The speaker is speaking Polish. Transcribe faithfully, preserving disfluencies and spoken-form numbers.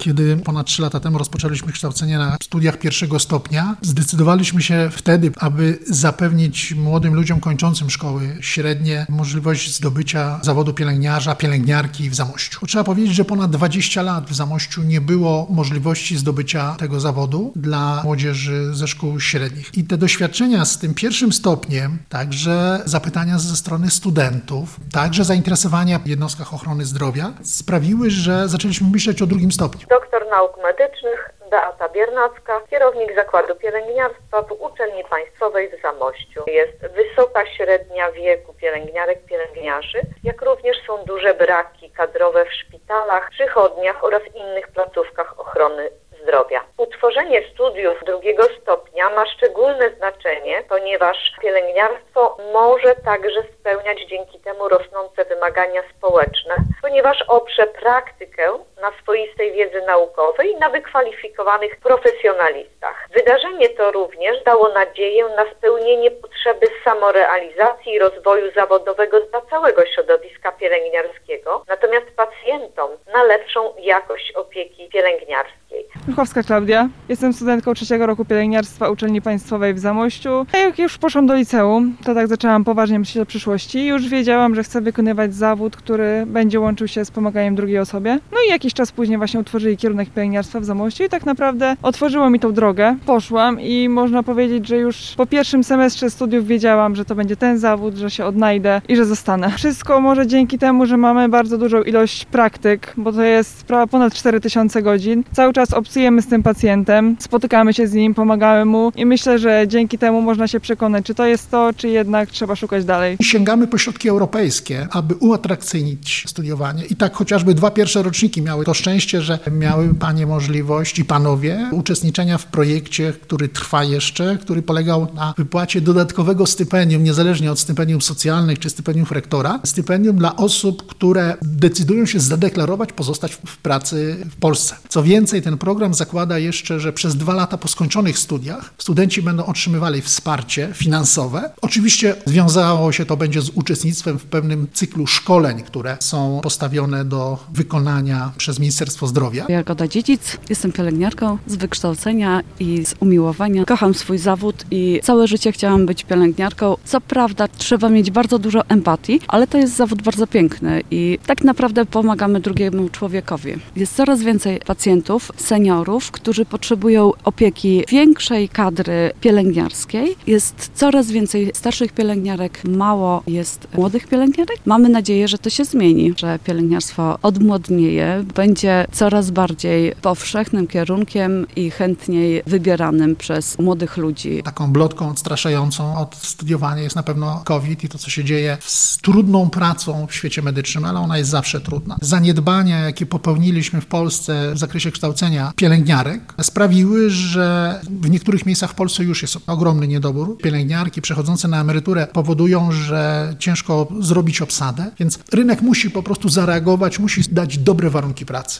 Kiedy ponad trzy lata temu rozpoczęliśmy kształcenie na studiach pierwszego stopnia, zdecydowaliśmy się wtedy, aby zapewnić młodym ludziom kończącym szkoły średnie możliwość zdobycia zawodu pielęgniarza, pielęgniarki w Zamościu. Trzeba powiedzieć, że ponad dwadzieścia lat w Zamościu nie było możliwości zdobycia tego zawodu dla młodzieży ze szkół średnich. I te doświadczenia z tym pierwszym stopniem, także zapytania ze strony studentów, także zainteresowania w jednostkach ochrony zdrowia sprawiły, że zaczęliśmy myśleć o drugim stopniu. Doktor nauk medycznych Beata Biernacka, kierownik Zakładu Pielęgniarstwa w Uczelni Państwowej w Zamościu. Jest wysoka średnia wieku pielęgniarek, pielęgniarzy, jak również są duże braki kadrowe w szpitalach, przychodniach oraz innych placówkach ochrony zdrowia. Utworzenie studiów drugiego stopnia ma szczególne znaczenie, ponieważ pielęgniarstwo może także spełniać dzięki temu rosnące wymagania społeczne, ponieważ oprze praktykę na swoistej wiedzy naukowej i na wykwalifikowanych profesjonalistach. Wydarzenie to również dało nadzieję na spełnienie potrzeby samorealizacji i rozwoju zawodowego dla całego środowiska pielęgniarskiego, natomiast pacjentom na lepszą jakość opieki pielęgniarskiej. Żuchowska Klaudia. Jestem studentką trzeciego roku pielęgniarstwa Uczelni Państwowej w Zamościu. A jak już poszłam do liceum, to tak zaczęłam poważnie myśleć o przyszłości i już wiedziałam, że chcę wykonywać zawód, który będzie łączył się z pomaganiem drugiej osobie. No i jakiś czas później właśnie utworzyli kierunek pielęgniarstwa w Zamościu i tak naprawdę otworzyło mi tą drogę. Poszłam i można powiedzieć, że już po pierwszym semestrze studiów wiedziałam, że to będzie ten zawód, że się odnajdę i że zostanę. Wszystko może dzięki temu, że mamy bardzo dużą ilość praktyk, bo to jest ponad cztery tysiące godzin. Cały czas obcujemy z tym pacjentem, spotykamy się z nim, pomagamy mu i myślę, że dzięki temu można się przekonać, czy to jest to, czy jednak trzeba szukać dalej. Sięgamy po środki europejskie, aby uatrakcyjnić studiowanie i tak chociażby dwa pierwsze roczniki miały to szczęście, że miały panie możliwość i panowie uczestniczenia w projekcie, który trwa jeszcze, który polegał na wypłacie dodatkowego stypendium, niezależnie od stypendium socjalnych czy stypendium rektora, stypendium dla osób, które decydują się zadeklarować pozostać w pracy w Polsce. Co więcej, ten program zakłada jeszcze, że przez dwa lata po skończonych studiach studenci będą otrzymywali wsparcie finansowe. Oczywiście związało się to będzie z uczestnictwem w pewnym cyklu szkoleń, które są postawione do wykonania przez Ministerstwo Zdrowia. Jagoda Dziedzic, jestem pielęgniarką z wykształcenia i z umiłowania. Kocham swój zawód i całe życie chciałam być pielęgniarką. Co prawda trzeba mieć bardzo dużo empatii, ale to jest zawód bardzo piękny i tak naprawdę pomagamy drugiemu człowiekowi. Jest coraz więcej pacjentów, seniorów, którzy potrzebują opieki większej kadry pielęgniarskiej. Jest coraz więcej starszych pielęgniarek, mało jest młodych pielęgniarek. Mamy nadzieję, że to się zmieni, że pielęgniarstwo odmłodnieje, będzie coraz bardziej powszechnym kierunkiem i chętniej wybieranym przez młodych ludzi. Taką blotką odstraszającą od studiowania jest na pewno COVID i to, co się dzieje z trudną pracą w świecie medycznym, ale ona jest zawsze trudna. Zaniedbania, jakie popełniliśmy w Polsce w zakresie kształcenia pielęgniarek, sprawiły, że w niektórych miejscach w Polsce już jest ogromny niedobór. Pielęgniarki przechodzące na emeryturę powodują, że ciężko zrobić obsadę, więc rynek musi po prostu zareagować, musi dać dobre warunki pracy.